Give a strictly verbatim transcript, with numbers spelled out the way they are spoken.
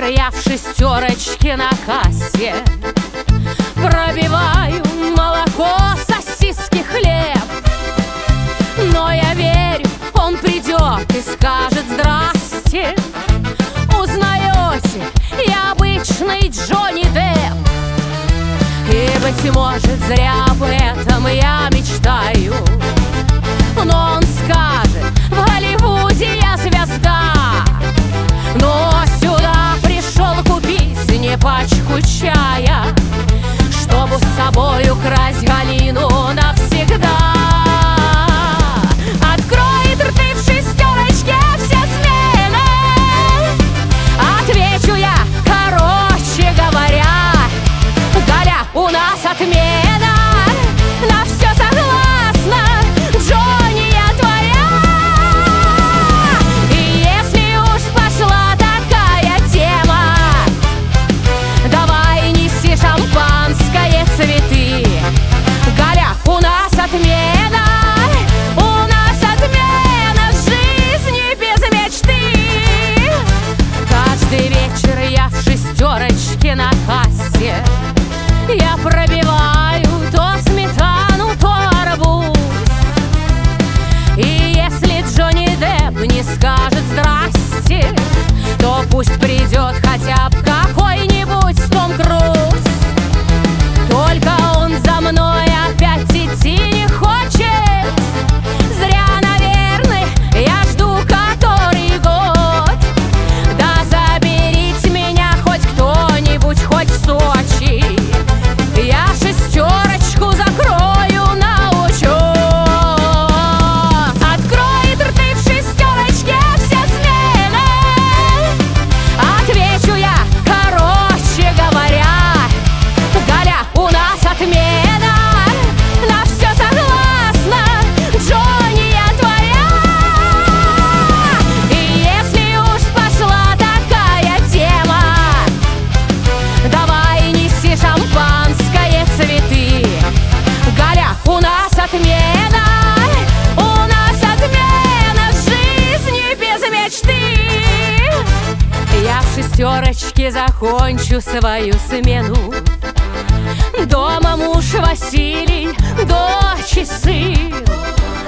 вечер я в шестерочке на кассе пробиваю молоко, сосиски, хлеб. Но я верю, он придет и скажет здрасте. Узнаете, я обычный Джонни Депп. И, быть может, зря об этом я мечтаю, но он скажет: в Голливуде я звезда. Но сюда пришел купить не пачку чая, чтобы с собой украсть Галину навсегда. Откроет рты в шестерочке все смены. Отвечу я, короче говоря: Галя, у нас отмена. На все согласна, Джонни, я твоя. И если уж пошла такая тема, давай неси шампанское, цветы. Галя, у нас отмена. У нас отмена жизни без мечты. Каждый вечер я в шестерочке на кассе я пробиваю то сметану, то арбуз. И если Джонни Депп не скажет здрасте, то пусть придет хотя бы какой-нибудь Том Круз. Только он за мной опять идти не хочет. Зря, наверное, я жду который год. Да заберите меня хоть кто-нибудь, хоть в Сочи. Я шестерочку закрою на учет. Откроет рты в шестерочке все смены. Отвечу я, короче говоря: Галя, у нас отмена. На все согласна, Джонни, я твоя. И если уж пошла такая тема, давай неси шампанское, цветы. Галя, у нас отмена. У нас отмена жизни без мечты. Я в шестерочке закончу свою смену. Дома муж Василий, дочь и сын.